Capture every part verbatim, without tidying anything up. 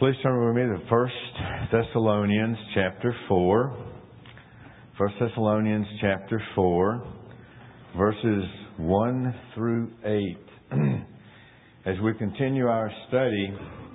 Please turn with me to First Thessalonians chapter four. First Thessalonians chapter four, verses one through eight. As we continue our study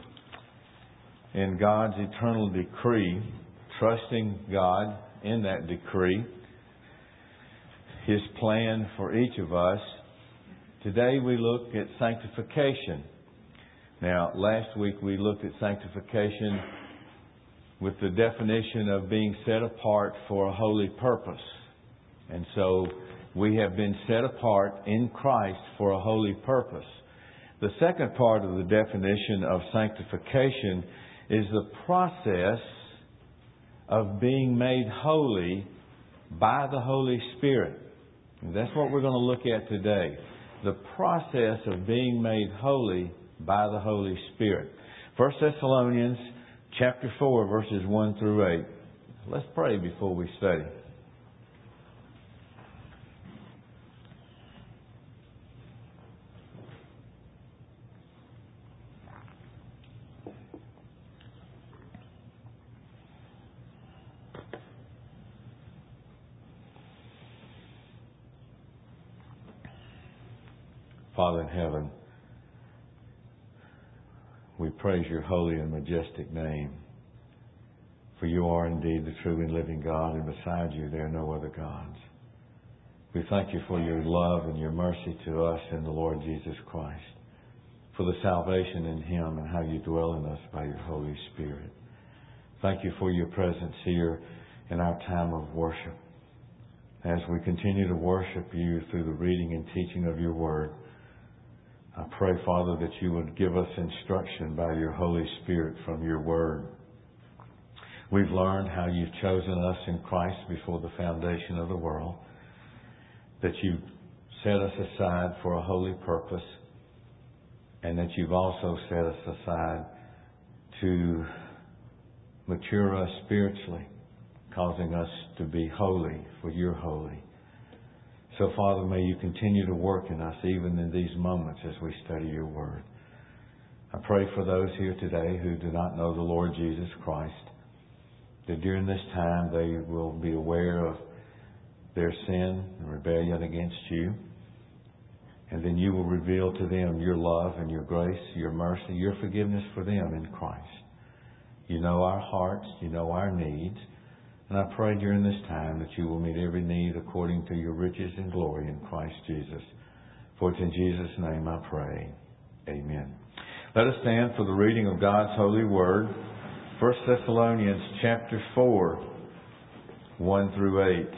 in God's eternal decree, trusting God in that decree, His plan for each of us, today we look at sanctification. Now, last week we looked at sanctification with the definition of being set apart for a holy purpose. And so we have been set apart in Christ for a holy purpose. The second part of the definition of sanctification is the process of being made holy by the Holy Spirit. And that's what we're going to look at today. The process of being made holy by the Holy Spirit. First Thessalonians chapter four, verses one through eight. Let's pray before we study. Father in heaven, we praise your holy and majestic name. For you are indeed the true and living God, and beside you there are no other gods. We thank you for your love and your mercy to us in the Lord Jesus Christ, for the salvation in Him and how you dwell in us by your Holy Spirit. Thank you for your presence here in our time of worship. As we continue to worship you through the reading and teaching of your word, I pray, Father, that you would give us instruction by your Holy Spirit from your word. We've learned how you've chosen us in Christ before the foundation of the world, that you've set us aside for a holy purpose, and that you've also set us aside to mature us spiritually, causing us to be holy, for you're holy. So, Father, may you continue to work in us even in these moments as we study your word. I pray for those here today who do not know the Lord Jesus Christ, that during this time they will be aware of their sin and rebellion against you, and then you will reveal to them your love and your grace, your mercy, your forgiveness for them in Christ. You know our hearts, you know our needs. And I pray during this time that you will meet every need according to your riches and glory in Christ Jesus. For it's in Jesus' name I pray. Amen. Let us stand for the reading of God's holy word. First Thessalonians chapter four, one through eight.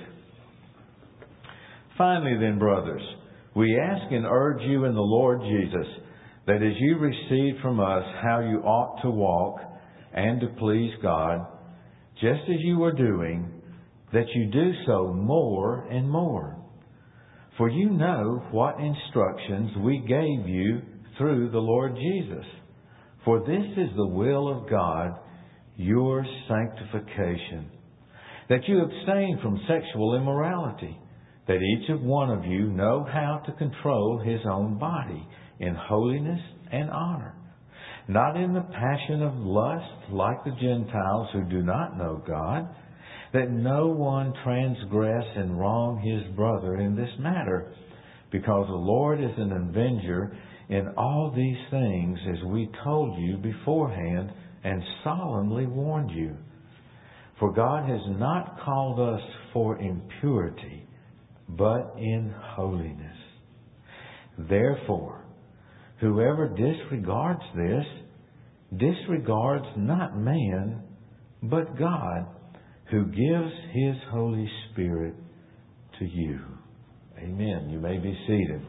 Finally then, brothers, we ask and urge you in the Lord Jesus that as you receive from us how you ought to walk and to please God, just as you are doing, that you do so more and more. For you know what instructions we gave you through the Lord Jesus. For this is the will of God, your sanctification, that you abstain from sexual immorality, that each of one of you know how to control his own body in holiness and honor, not in the passion of lust like the Gentiles who do not know God, that no one transgress and wrong his brother in this matter, because the Lord is an avenger in all these things, as we told you beforehand and solemnly warned you. For God has not called us for impurity, but in holiness. Therefore, whoever disregards this, disregards not man, but God, who gives His Holy Spirit to you. Amen. You may be seated.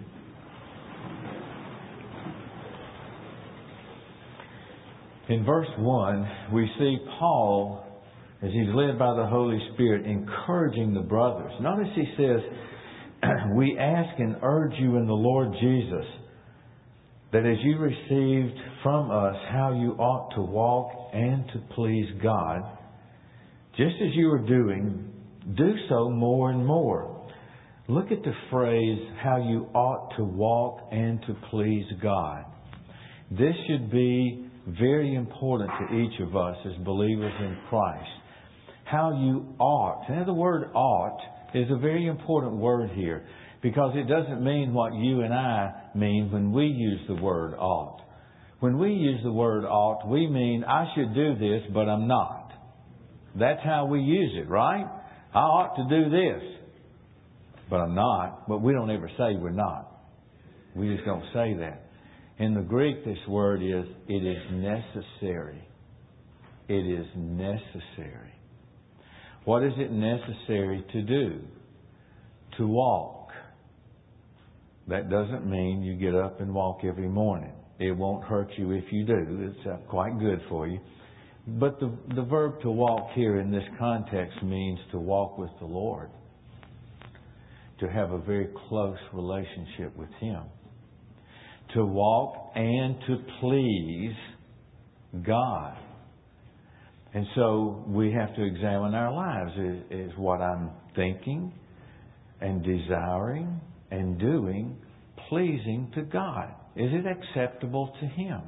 In verse one, we see Paul, as he's led by the Holy Spirit, encouraging the brothers. Notice he says, we ask and urge you in the Lord Jesus, that as you received from us how you ought to walk and to please God, just as you are doing, do so more and more. Look at the phrase, how you ought to walk and to please God. This should be very important to each of us as believers in Christ. How you ought. Now, the word ought is a very important word here, because it doesn't mean what you and I mean when we use the word ought. When we use the word ought, we mean I should do this, but I'm not. That's how we use it, right? I ought to do this, but I'm not. But we don't ever say we're not. We just don't say that. In the Greek, this word is, it is necessary. It is necessary. What is it necessary to do? To walk. That doesn't mean you get up and walk every morning. It won't hurt you if you do. It's uh, quite good for you. But the, the verb to walk here in this context means to walk with the Lord. To have a very close relationship with Him. To walk and to please God. And so we have to examine our lives. Is, is what I'm thinking and desiring and doing pleasing to God? Is it acceptable to Him?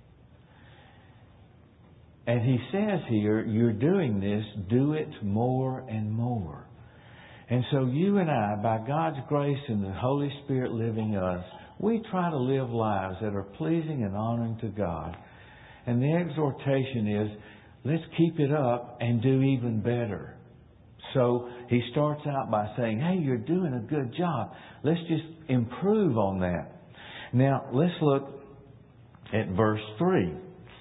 And He says here, you're doing this, do it more and more. And so you and I, by God's grace and the Holy Spirit living in us, we try to live lives that are pleasing and honoring to God. And the exhortation is, let's keep it up and do even better. So he starts out by saying, hey, you're doing a good job. Let's just improve on that. Now, let's look at verse three.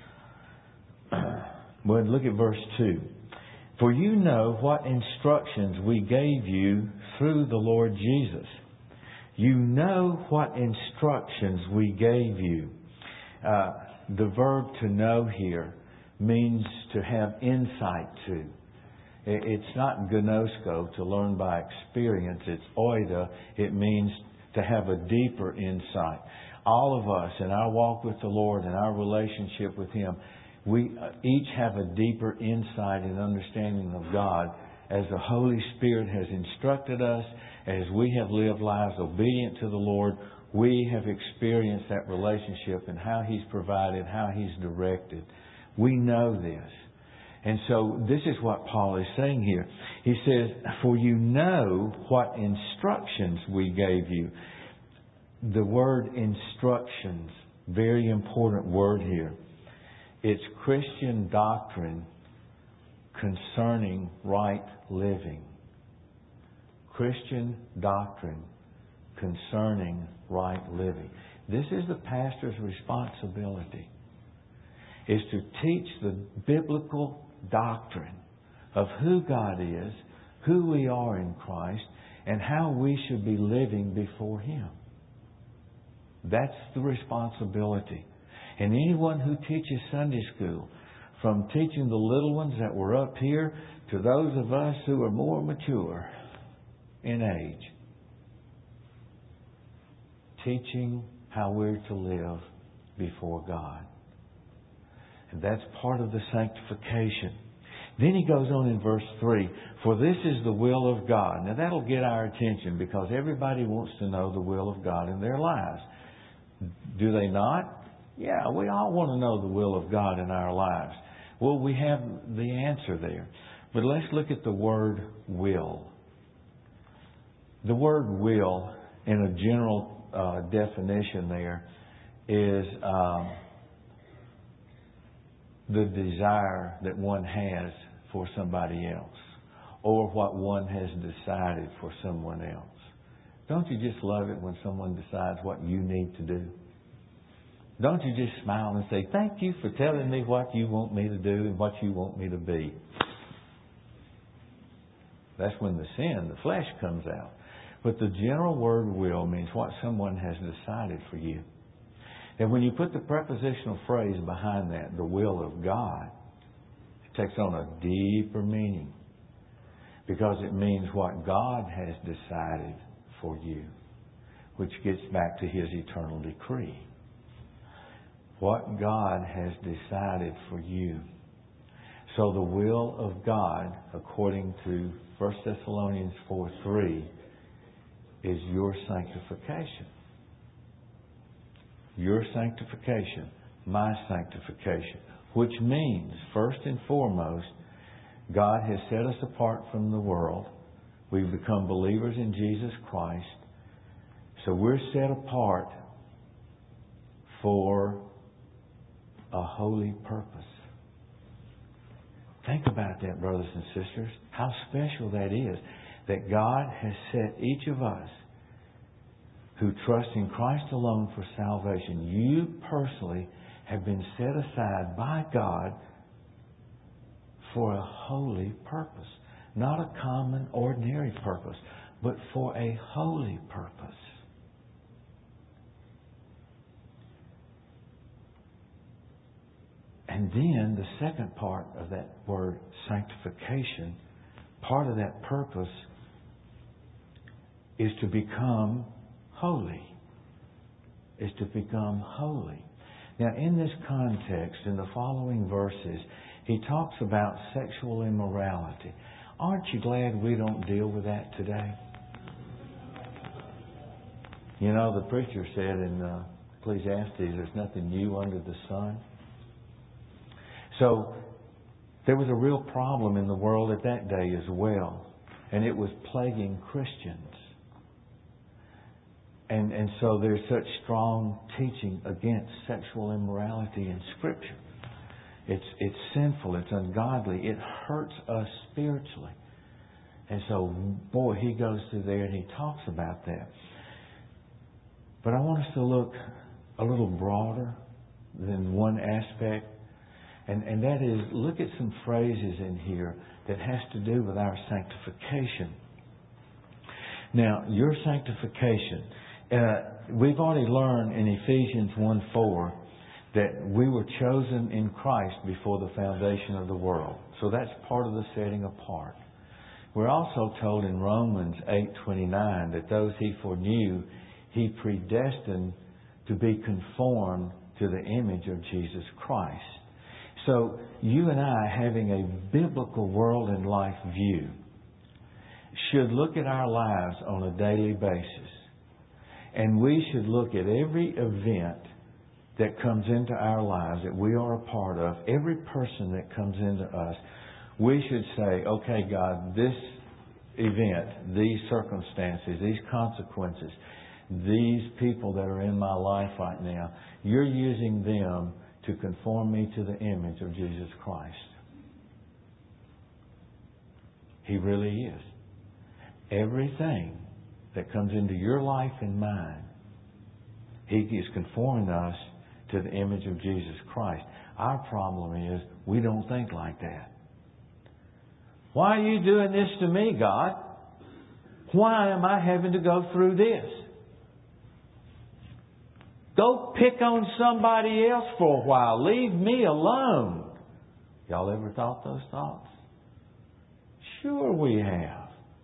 Well, look at verse two. For you know what instructions we gave you through the Lord Jesus. You know what instructions we gave you. Uh, the verb to know here means to have insight to. It's not gnosko, to learn by experience. It's oida. It means to have a deeper insight. All of us in our walk with the Lord and our relationship with Him, we each have a deeper insight and understanding of God as the Holy Spirit has instructed us, as we have lived lives obedient to the Lord. We have experienced that relationship and how He's provided, how He's directed. We know this. And so this is what Paul is saying here. He says, for you know what instructions we gave you. The word instructions, very important word here. It's Christian doctrine concerning right living. Christian doctrine concerning right living. This is the pastor's responsibility, is to teach the biblical doctrine of who God is, who we are in Christ, and how we should be living before Him. That's the responsibility. And anyone who teaches Sunday school, from teaching the little ones that were up here to those of us who are more mature in age, teaching how we're to live before God. And that's part of the sanctification. Then he goes on in verse three, for this is the will of God. Now that'll get our attention, because everybody wants to know the will of God in their lives. Do they not? Yeah, we all want to know the will of God in our lives. Well, we have the answer there. But let's look at the word will. The word will, in a general uh, definition there, is um, the desire that one has for somebody else, or what one has decided for someone else. Don't you just love it when someone decides what you need to do? Don't you just smile and say, thank you for telling me what you want me to do and what you want me to be? That's when the sin, the flesh, comes out. But the general word will means what someone has decided for you. And when you put the prepositional phrase behind that, the will of God, it takes on a deeper meaning, because it means what God has decided for you, which gets back to His eternal decree. What God has decided for you. So the will of God, according to First Thessalonians four three, is your sanctification. Your sanctification. my sanctification. Which means, first and foremost, God has set us apart from the world. We've become believers in Jesus Christ. So we're set apart for a holy purpose. Think about that, brothers and sisters. How special that is. That God has set each of us who trust in Christ alone for salvation. You personally have been set aside by God for a holy purpose. Not a common, ordinary purpose, but for a holy purpose. And then the second part of that word, sanctification, part of that purpose is to become holy. Is to become holy. Now, in this context, in the following verses, he talks about sexual immorality. Aren't you glad we don't deal with that today? You know, the preacher said in uh, Ecclesiastes, there's nothing new under the sun. So, there was a real problem in the world at that day as well. And it was plaguing Christians. And, and so there's such strong teaching against sexual immorality in Scripture. It's, it's sinful. It's ungodly. It hurts us spiritually. And so, boy, he goes through there and he talks about that. But I want us to look a little broader than one aspect. And, and that is, look at some phrases in here that has to do with our sanctification. Now, your sanctification. Uh, we've already learned in Ephesians one four that we were chosen in Christ before the foundation of the world. So that's part of the setting apart. We're also told in Romans eight twenty-nine that those He foreknew, He predestined to be conformed to the image of Jesus Christ. So you and I, having a biblical world and life view, should look at our lives on a daily basis. And we should look at every event that comes into our lives that we are a part of, every person that comes into us. We should say, okay, God, this event, these circumstances, these consequences, these people that are in my life right now, you're using them to conform me to the image of Jesus Christ. He really is. Everything that comes into your life and mine, He is conforming us to the image of Jesus Christ. Our problem is we don't think like that. Why are you doing this to me, God? Why am I having to go through this? Go pick on somebody else for a while. Leave me alone. Y'all ever thought those thoughts? Sure we have.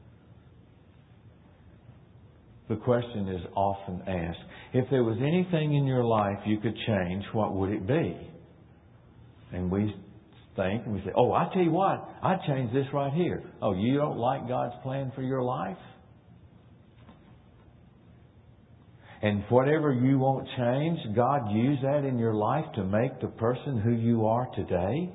The question is often asked, if there was anything in your life you could change, what would it be? And we think, and we say, oh, I tell you what, I'd change this right here. Oh, you don't like God's plan for your life? And whatever you won't change, God used that in your life to make the person who you are today?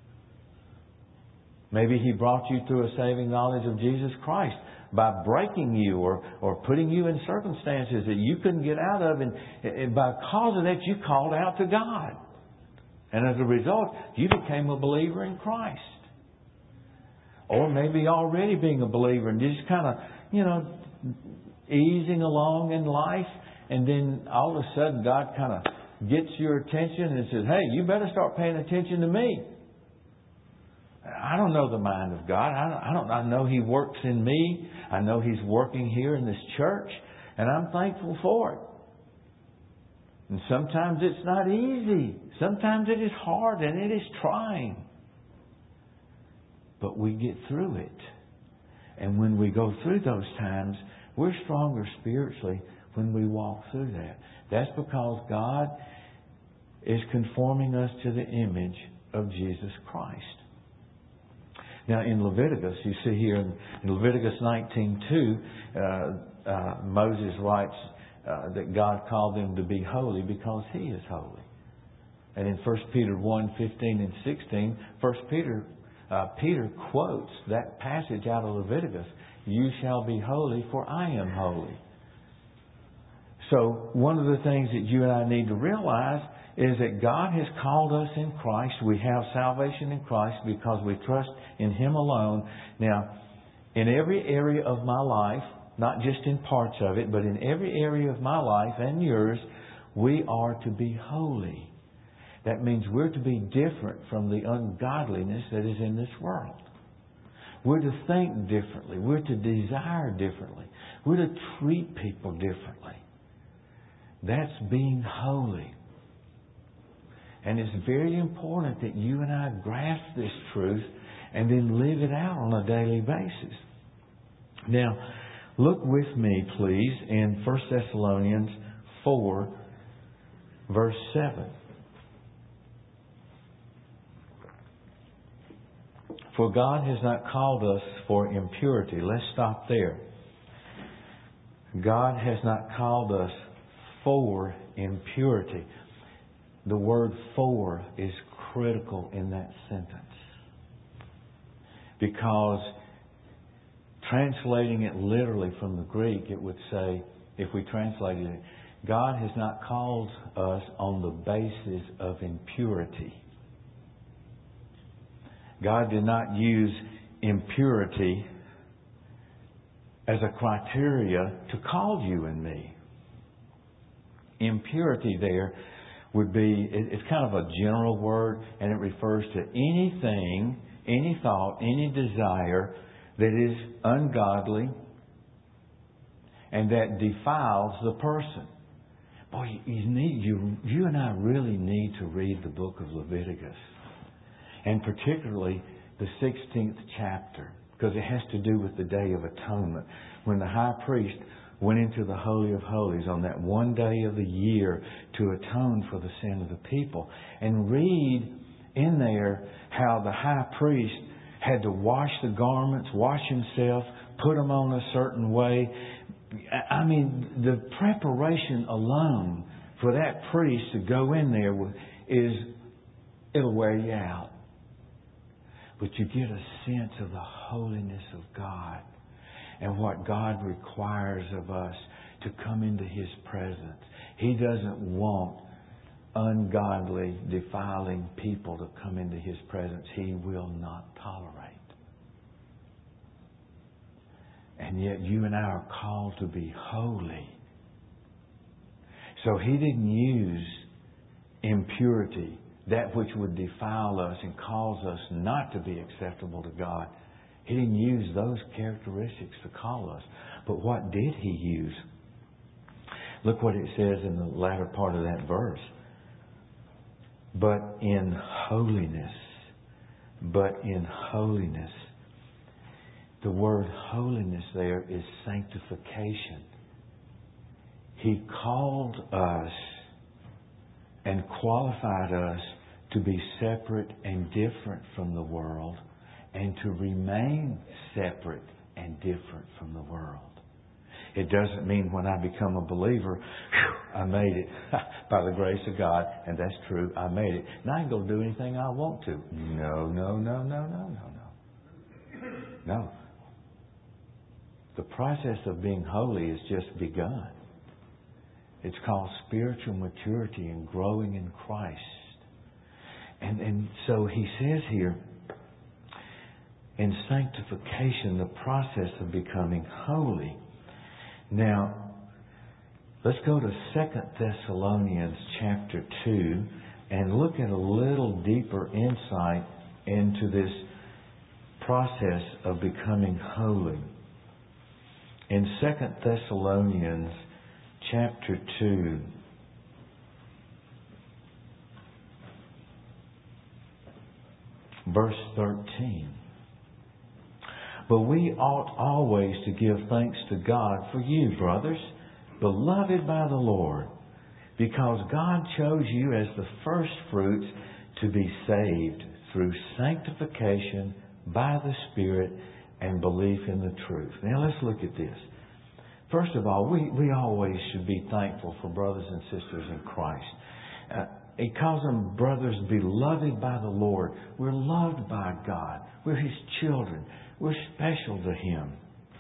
Maybe He brought you through a saving knowledge of Jesus Christ by breaking you or, or putting you in circumstances that you couldn't get out of. And, and by cause of that, you called out to God. And as a result, you became a believer in Christ. Or maybe already being a believer and just kind of, you know, easing along in life. And then all of a sudden, God kind of gets your attention and says, hey, you better start paying attention to me. I don't know the mind of God. I don't, I don't. I know He works in me. I know He's working here in this church, and I'm thankful for it. And sometimes it's not easy. Sometimes it is hard and it is trying. But we get through it. And when we go through those times, we're stronger spiritually when we walk through that. That's because God is conforming us to the image of Jesus Christ. Now in Leviticus, you see here in, in Leviticus nineteen two, uh, uh, Moses writes uh, that God called them to be holy because He is holy. And in First Peter one, fifteen and sixteen, First Peter, uh, Peter quotes that passage out of Leviticus. You shall be holy, for I am holy. So one of the things that you and I need to realize is that God has called us in Christ. We have salvation in Christ because we trust in Him alone. Now, in every area of my life, not just in parts of it, but in every area of my life and yours, we are to be holy. That means we're to be different from the ungodliness that is in this world. We're to think differently. We're to desire differently. We're to treat people differently. That's being holy. And it's very important that you and I grasp this truth and then live it out on a daily basis. Now, look with me, please, in First Thessalonians four, verse seven. For God has not called us for impurity. Let's stop there. God has not called us for impurity. The word for is critical in that sentence. Because translating it literally from the Greek, it would say, if we translated it, God has not called us on the basis of impurity. God did not use impurity as a criteria to call you and me. Impurity there would be, it's kind of a general word, and it refers to anything, any thought, any desire that is ungodly and that defiles the person. Boy, you need you you and I really need to read the book of Leviticus, and particularly the sixteenth chapter, because it has to do with the Day of Atonement, when the high priest went into the Holy of Holies on that one day of the year to atone for the sin of the people. And read in there how the high priest had to wash the garments, wash himself, put them on a certain way. I mean, the preparation alone for that priest to go in there is, it'll wear you out. But you get a sense of the holiness of God and what God requires of us to come into His presence. He doesn't want ungodly, defiling people to come into His presence. He will not tolerate. And yet you and I are called to be holy. So He didn't use impurity, that which would defile us and cause us not to be acceptable to God. He didn't use those characteristics to call us. But what did He use? Look what it says in the latter part of that verse. But in holiness. But in holiness. The word holiness there is sanctification. He called us and qualified us to be separate and different from the world, and to remain separate and different from the world. It doesn't mean when I become a believer, whew, I made it by the grace of God, and that's true, I made it. Now I can go do anything I want to. No, no, no, no, no, no, no. No. The process of being holy has just begun. It's called spiritual maturity and growing in Christ. And, and so He says here, in sanctification, the process of becoming holy. Now, let's go to Second Thessalonians chapter two and look at a little deeper insight into this process of becoming holy. In Second Thessalonians chapter two, verse thirteen. But we ought always to give thanks to God for you, brothers, beloved by the Lord, because God chose you as the first fruits to be saved through sanctification by the Spirit and belief in the truth. Now let's look at this. First of all, we, we always should be thankful for brothers and sisters in Christ. Uh, He calls them brothers beloved by the Lord. We're loved by God. We're His children. We're special to Him.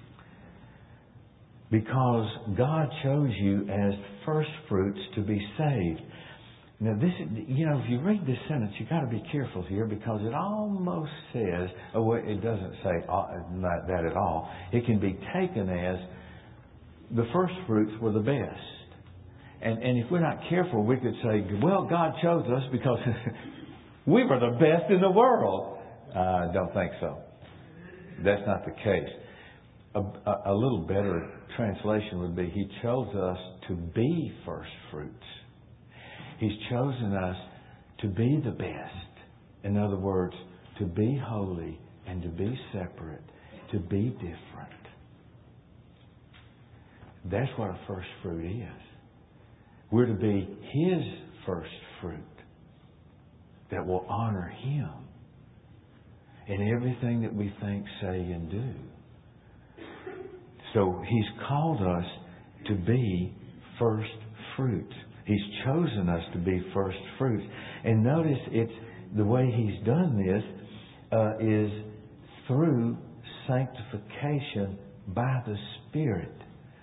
Because God chose you as first fruits to be saved. Now this, you know, if you read this sentence, you've got to be careful here because it almost says, oh, well, it doesn't say that at all. It can be taken as the first fruits were the best. And, and if we're not careful, we could say, well, God chose us because we were the best in the world. I uh, don't think so. That's not the case. A, a, a little better translation would be, He chose us to be first fruits. He's chosen us to be the best. In other words, to be holy and to be separate, to be different. That's what a first fruit is. We're to be His first fruit that will honor Him in everything that we think, say, and do. So He's called us to be first fruits. He's chosen us to be first fruits. And notice it's the way He's done this uh, is through sanctification by the Spirit.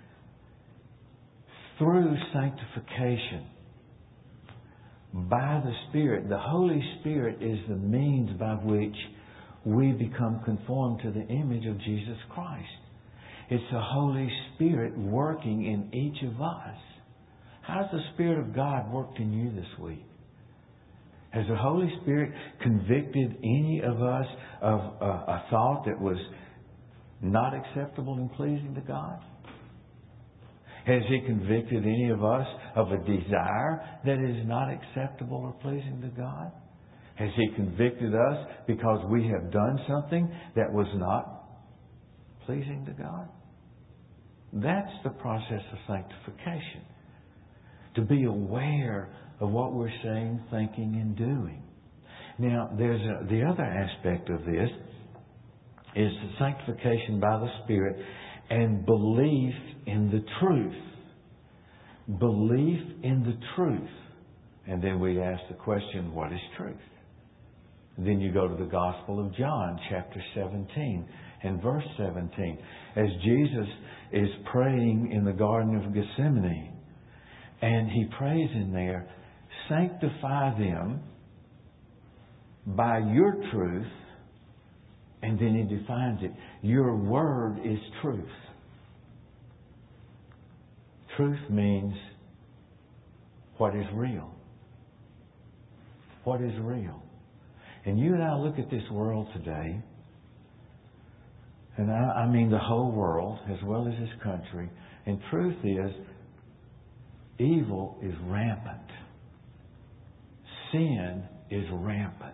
Through sanctification by the Spirit. The Holy Spirit is the means by which we become conformed to the image of Jesus Christ. It's the Holy Spirit working in each of us. How's the Spirit of God worked in you this week? Has the Holy Spirit convicted any of us of a, a thought that was not acceptable and pleasing to God? Has He convicted any of us of a desire that is not acceptable or pleasing to God? Has He convicted us because we have done something that was not pleasing to God? That's the process of sanctification. To be aware of what we're saying, thinking, and doing. Now, there's a, the other aspect of this is the sanctification by the Spirit and belief in the truth. Belief in the truth. And then we ask the question, what is truth? Then you go to the Gospel of John, chapter seventeen and verse seventeen. As Jesus is praying in the Garden of Gethsemane, and He prays in there, sanctify them by your truth, and then He defines it. Your word is truth. Truth means what is real. What is real. And you and I look at this world today, and I, I mean the whole world as well as this country, and truth is, evil is rampant. Sin is rampant.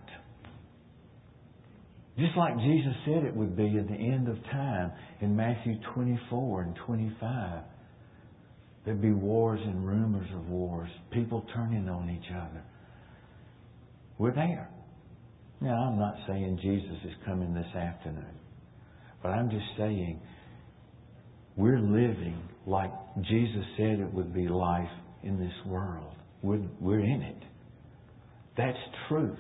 Just like Jesus said it would be at the end of time in Matthew twenty-four and twenty-five. There'd be wars and rumors of wars, people turning on each other. We're there. Now, I'm not saying Jesus is coming this afternoon, but I'm just saying we're living like Jesus said it would be life in this world. We're, we're in it. That's truth.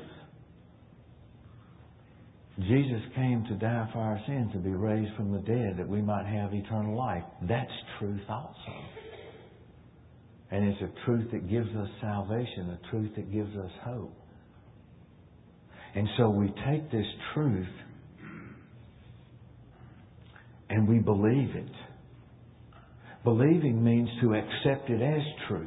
Jesus came to die for our sins, to be raised from the dead, that we might have eternal life. That's truth also. And it's a truth that gives us salvation, a truth that gives us hope. And so we take this truth and we believe it. Believing means to accept it as truth.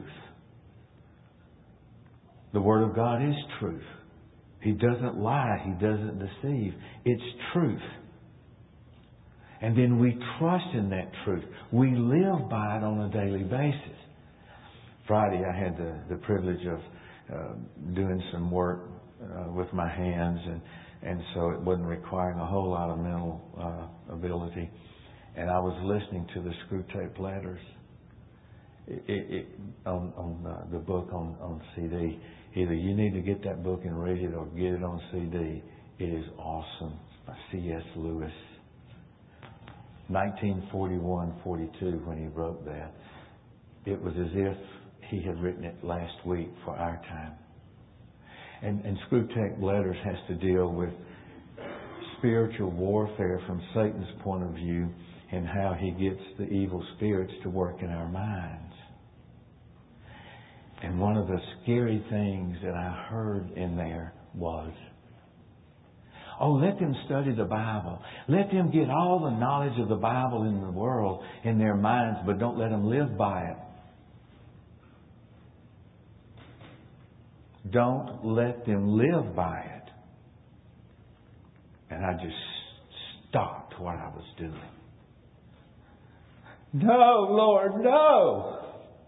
The Word of God is truth. He doesn't lie. He doesn't deceive. It's truth. And then we trust in that truth. We live by it on a daily basis. Friday I had the, the privilege of uh, doing some work uh, with my hands, and, and so it wasn't requiring a whole lot of mental uh, ability. And I was listening to the Screw Tape Letters it, it, it, on, on uh, the book on, on C D. Either you need to get that book and read it or get it on C D. It is awesome. By C S Lewis. nineteen forty-one forty-two when he wrote that. It was as if he had written it last week for our time. And, and Screwtape Letters has to deal with spiritual warfare from Satan's point of view and how he gets the evil spirits to work in our minds. And one of the scary things that I heard in there was, oh, let them study the Bible. Let them get all the knowledge of the Bible in the world in their minds, but don't let them live by it. Don't let them live by it. And I just stopped what I was doing. No, Lord, no.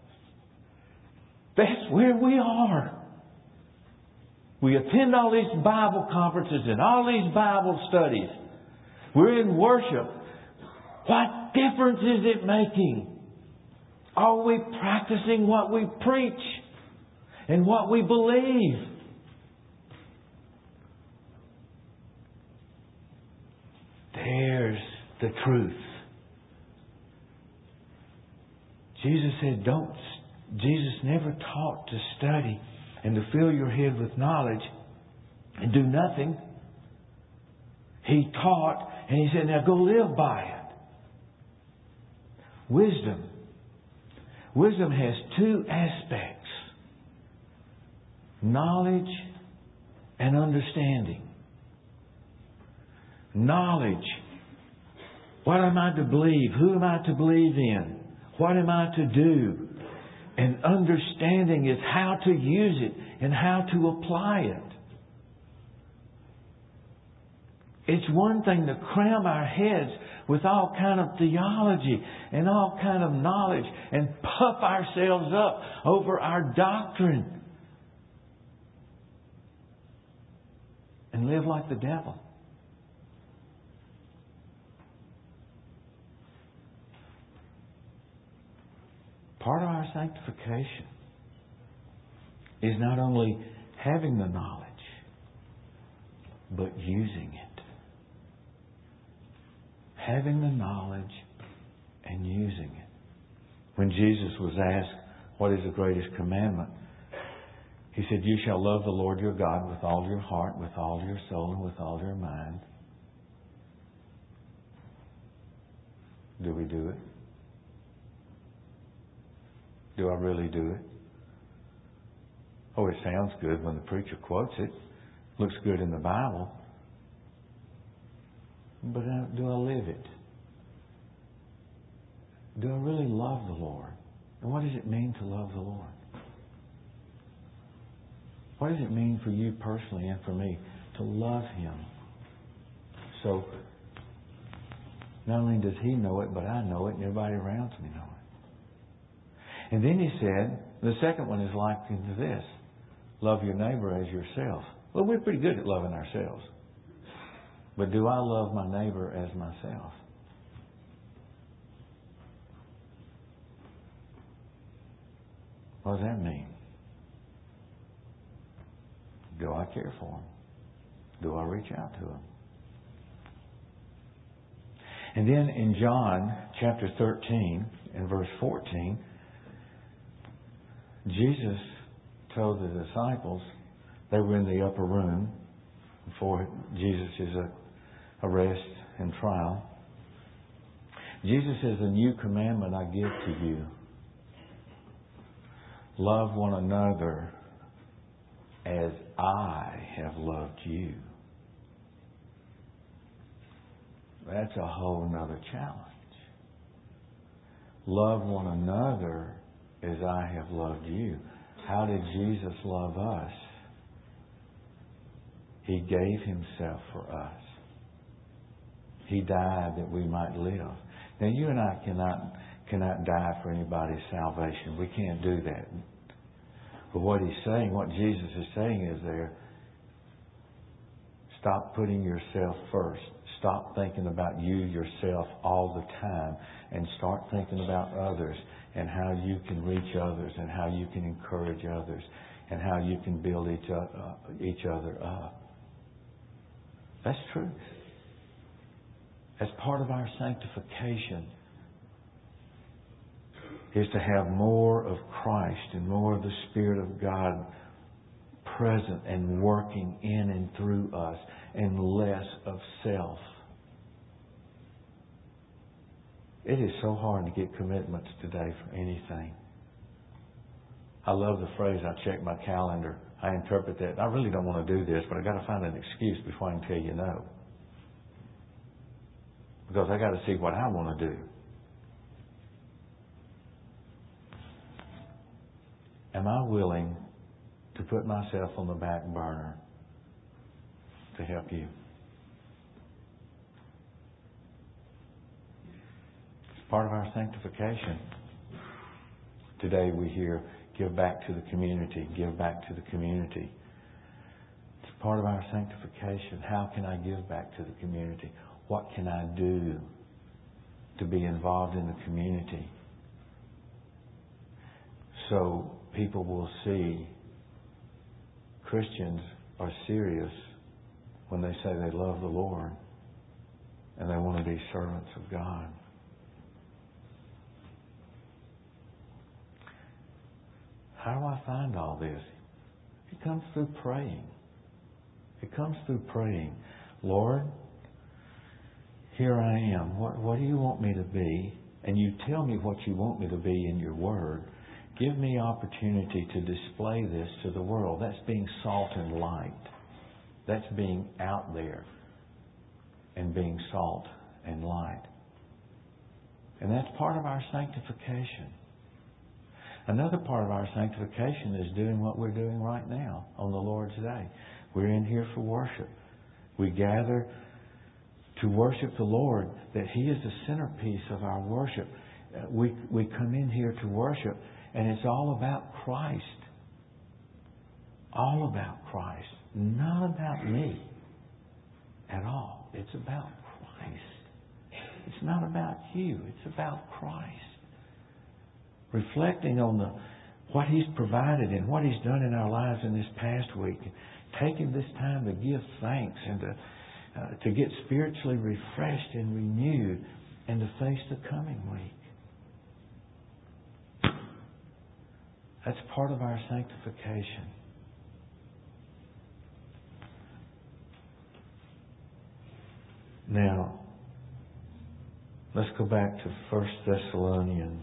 That's where we are. We attend all these Bible conferences and all these Bible studies. We're in worship. What difference is it making? Are we practicing what we preach and what we believe? There's the truth. Jesus said, don't, Jesus never taught to study and to fill your head with knowledge and do nothing. He taught and He said, now go live by it. Wisdom. Wisdom has two aspects. Knowledge and understanding. Knowledge. What am I to believe? Who am I to believe in? What am I to do? And understanding is how to use it and how to apply it. It's one thing to cram our heads with all kind of theology and all kind of knowledge and puff ourselves up over our doctrine and live like the devil. Part of our sanctification is not only having the knowledge, but using it. Having the knowledge and using it. When Jesus was asked, what is the greatest commandment? He said, you shall love the Lord your God with all your heart, with all your soul, and with all your mind. Do we do it? Do I really do it? Oh, it sounds good when the preacher quotes it. Looks good in the Bible. But do I live it? Do I really love the Lord? And what does it mean to love the Lord? What does it mean for you personally and for me to love Him? So, not only does He know it, but I know it and everybody around me know it. And then He said, the second one is likened to this. Love your neighbor as yourself. Well, we're pretty good at loving ourselves. But do I love my neighbor as myself? What does that mean? Do I care for him? Do I reach out to him? And then in John chapter thirteen and verse fourteen, Jesus told the disciples, they were in the upper room before Jesus' arrest and trial. Jesus says, a new commandment I give to you. Love one another as I have loved you. That's a whole nother challenge. Love one another as I have loved you. How did Jesus love us? He gave Himself for us. He died that we might live. Now you and I cannot cannot die for anybody's salvation. We can't do that. But what He's saying, what Jesus is saying is there, stop putting yourself first. Stop thinking about you, yourself, all the time. And start thinking about others and how you can reach others and how you can encourage others and how you can build each, uh, each other up. That's truth. As part of our sanctification is to have more of Christ and more of the Spirit of God present and working in and through us, and less of self. It is so hard to get commitments today for anything. I love the phrase, I check my calendar. I interpret that. I really don't want to do this, but I've got to find an excuse before I can tell you no. Because I've got to see what I want to do. Am I willing to put myself on the back burner to help you? It's part of our sanctification. Today we hear, give back to the community, give back to the community. It's part of our sanctification. How can I give back to the community? What can I do to be involved in the community? So people will see Christians are serious when they say they love the Lord and they want to be servants of God. How do I find all this? It comes through praying. It comes through praying. Lord, here I am. What, what do you want me to be? And you tell me what you want me to be in your word. Give me opportunity to display this to the world. That's being salt and light. That's being out there and being salt and light. And that's part of our sanctification. Another part of our sanctification is doing what we're doing right now on the Lord's Day. We're in here for worship. We gather to worship the Lord, that He is the centerpiece of our worship. We, we come in here to worship, and it's all about Christ. All about Christ. Not about me at all. It's about Christ. It's not about you. It's about Christ. Reflecting on the what He's provided and what He's done in our lives in this past week. Taking this time to give thanks and to, uh, to get spiritually refreshed and renewed and to face the coming week. That's part of our sanctification. Now, let's go back to First Thessalonians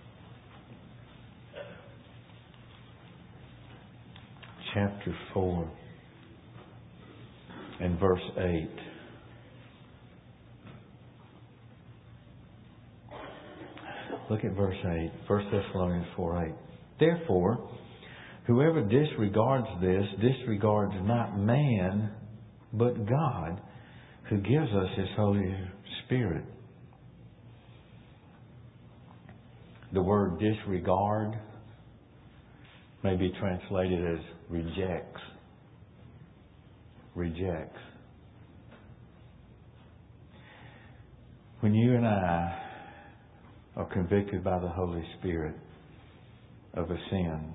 chapter four and verse eight. Look at verse eight. First Thessalonians four eight. Therefore, whoever disregards this disregards not man, but God, who gives us His Holy Spirit. The word disregard may be translated as rejects. Rejects. When you and I are convicted by the Holy Spirit of a sin,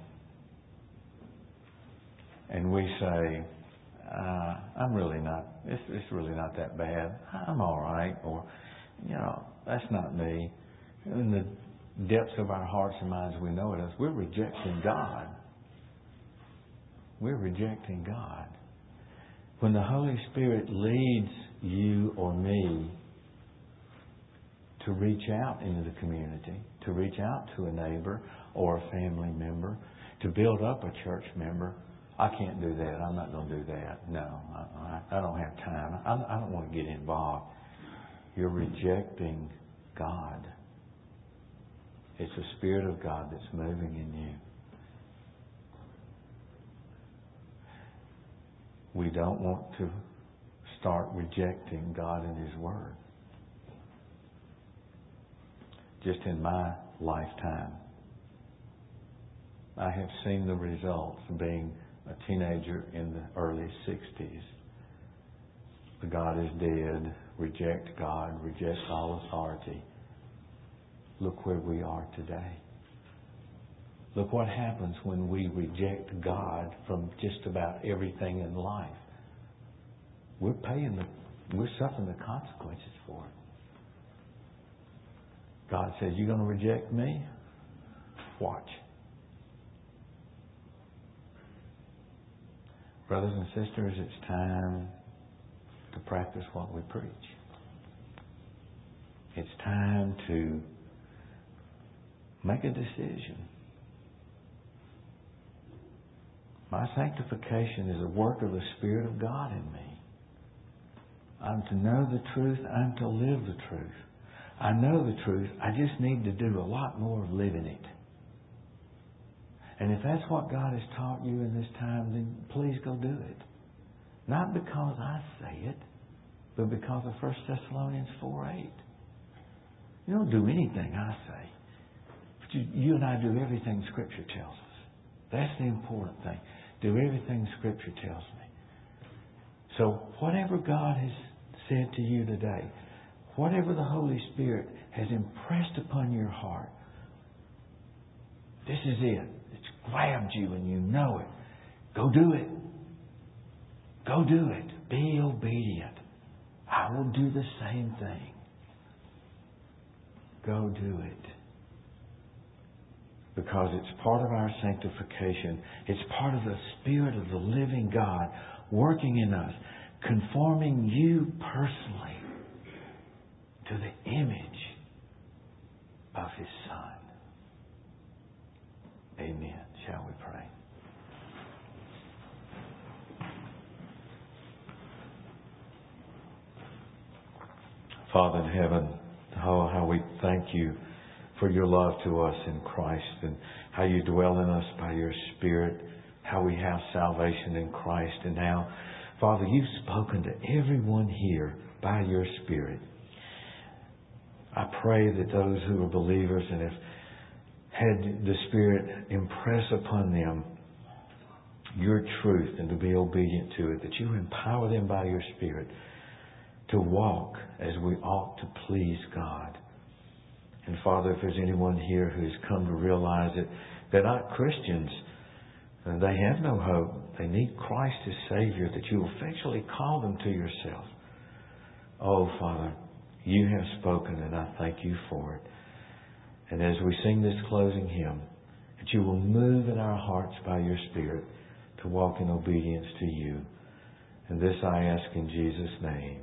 and we say, uh, I'm really not, it's, it's really not that bad. I'm all right. Or, you know, that's not me. In the depths of our hearts and minds, we know it is. We're rejecting God. We're rejecting God. When the Holy Spirit leads you or me to reach out into the community, to reach out to a neighbor or a family member, to build up a church member, I can't do that. I'm not going to do that. No, I, I don't have time. I, I don't want to get involved. You're rejecting God. It's the Spirit of God that's moving in you. We don't want to start rejecting God and His Word. Just in my lifetime, I have seen the results of being a teenager in the early sixties. The God is dead, reject God, reject all authority. Look where we are today. Look what happens when we reject God from just about everything in life. We're paying the, we're suffering the consequences for it. God says, you're going to reject me? Watch. Brothers and sisters, it's time to practice what we preach. It's time to make a decision. My sanctification is a work of the Spirit of God in me. I'm to know the truth. I'm to live the truth. I know the truth. I just need to do a lot more of living it. And if that's what God has taught you in this time, then please go do it. Not because I say it, but because of First Thessalonians four eight. You don't do anything I say. But you, you and I do everything Scripture tells us. That's the important thing. Do everything Scripture tells me. So whatever God has said to you today, whatever the Holy Spirit has impressed upon your heart, this is it. It's grabbed you and you know it. Go do it. Go do it. Be obedient. I will do the same thing. Go do it. Because it's part of our sanctification. It's part of the Spirit of the living God working in us, conforming you personally to the image of His Son. Amen. Shall we pray? Father in heaven, oh, how we thank you for your love to us in Christ and how you dwell in us by your Spirit, how we have salvation in Christ, and how, Father, you've spoken to everyone here by your Spirit. I pray that those who are believers and have had the Spirit impress upon them your truth and to be obedient to it, that you empower them by your Spirit to walk as we ought to please God. And Father, if there's anyone here who's come to realize that they're not Christians, and they have no hope, they need Christ as Savior, that you will effectually call them to yourself. Oh, Father, you have spoken, and I thank you for it. And as we sing this closing hymn, that you will move in our hearts by your Spirit to walk in obedience to you. And this I ask in Jesus' name.